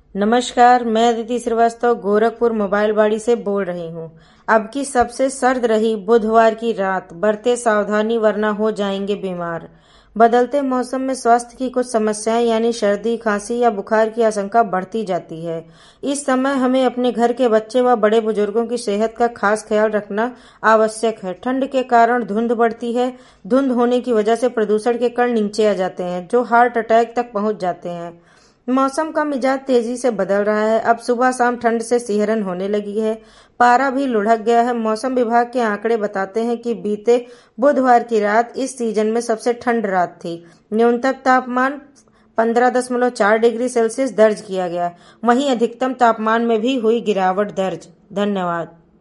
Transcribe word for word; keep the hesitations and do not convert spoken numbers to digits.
नमस्कार, मैं अदिति श्रीवास्तव गोरखपुर मोबाइल बाड़ी से बोल रही हूँ। अब की सबसे सर्द रही बुधवार की रात, बरते सावधानी वरना हो जाएंगे बीमार। बदलते मौसम में स्वास्थ्य की कुछ समस्याएं यानी सर्दी, खांसी या बुखार की आशंका बढ़ती जाती है। इस समय हमें अपने घर के बच्चे व बड़े बुजुर्गों की सेहत का खास ख्याल रखना आवश्यक है। ठंड के कारण धुंध बढ़ती है। धुंध होने की वजह से प्रदूषण के कण नीचे आ जाते हैं, जो हार्ट अटैक तक पहुंच जाते हैं। मौसम का मिजाज तेजी से बदल रहा है। अब सुबह शाम ठंड से सिहरन होने लगी है। पारा भी लुढ़क गया है। मौसम विभाग के आंकड़े बताते हैं कि बीते बुधवार की रात इस सीजन में सबसे ठंड रात थी। न्यूनतम तापमान पंद्रह दशमलव चार डिग्री सेल्सियस दर्ज किया गया। वहीं अधिकतम तापमान में भी हुई गिरावट दर्ज। धन्यवाद।